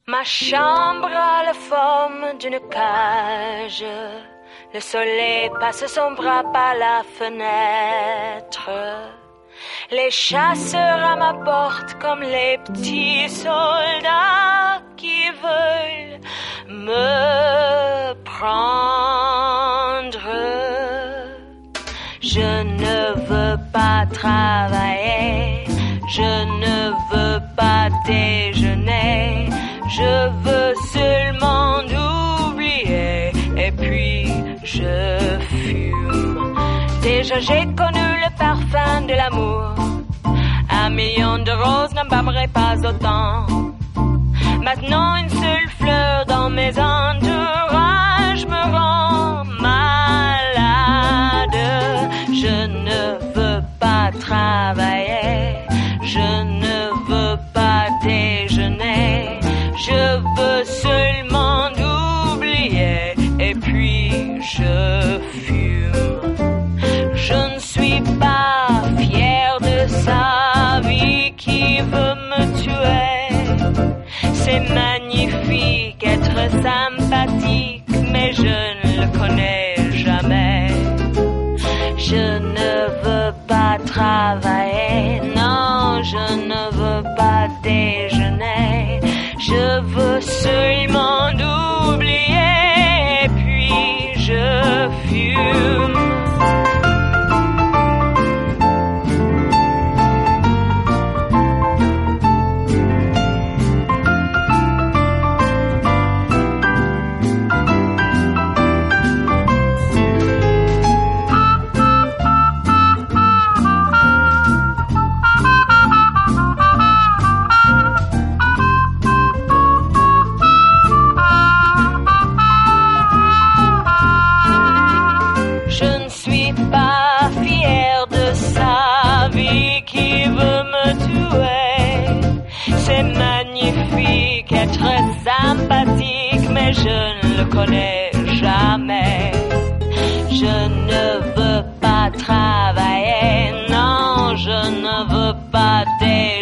Ma chambre a la forme d'une cage. Le soleil passe son bras par la fenêtre. Les chasseurs à ma porte comme les petits soldats qui veulent me prendre. Je ne veux pas travailler, je ne veux pas déjeuner, je veux seulement oublier et puis je fume. Déjà j'ai connu le parfum de l'amour, 1 million de roses n'embâmerait pas autant. Maintenant une seule fleur dans mes entourages me rend malade. Je ne veux pas travailler, je ne veux pas déjeuner, je veux seulement oublier et puis je fume. Je ne suis pas fière de sa vie qui veut me tuer. C'est magnifique être sympathique, mais je ne le connais jamais. Je ne veux pas travailler, non, je ne veux pas déjeuner. Je veux seulement oublier, et puis je fume. Sympathique, mais je ne le connais jamais. Je ne veux pas travailler, non, je ne veux pas déjeuner.